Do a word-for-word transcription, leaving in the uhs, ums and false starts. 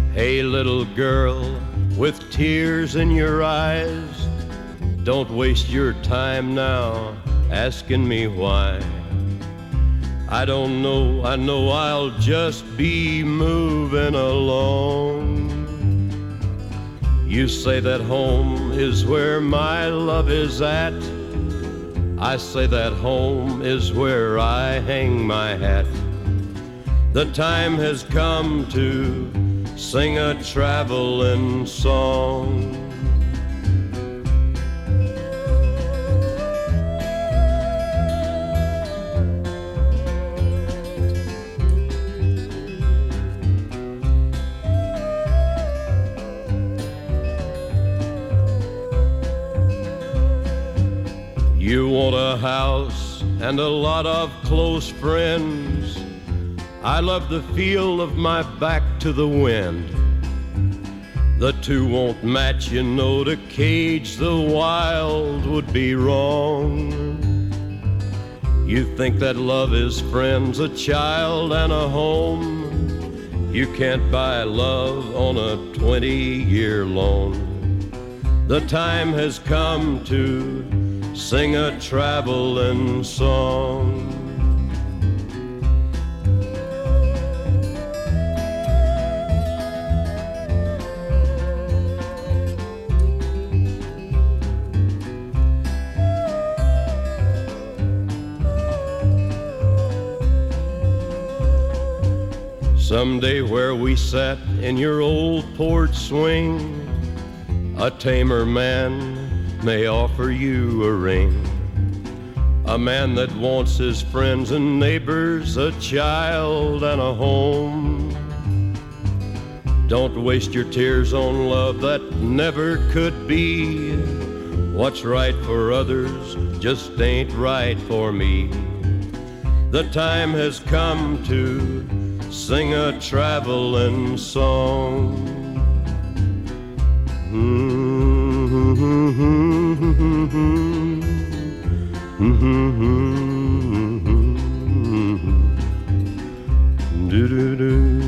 Hey, little girl with tears in your eyes, don't waste your time now asking me why. I don't know, I know I'll just be moving along. You say that home is where my love is at. I say that home is where I hang my hat. The time has come to sing a traveling song. You want a house and a lot of close friends. I love the feel of my back to the wind. The two won't match, you know, to cage the wild would be wrong. You think that love is friends, a child and a home. You can't buy love on a twenty-year loan. The time has come to sing a traveling song. Someday where we sat in your old porch swing, a tamer man may offer you a ring. A man that wants his friends and neighbors, a child and a home. Don't waste your tears on love that never could be. What's right for others just ain't right for me. The time has come to sing a traveling song. Do do do.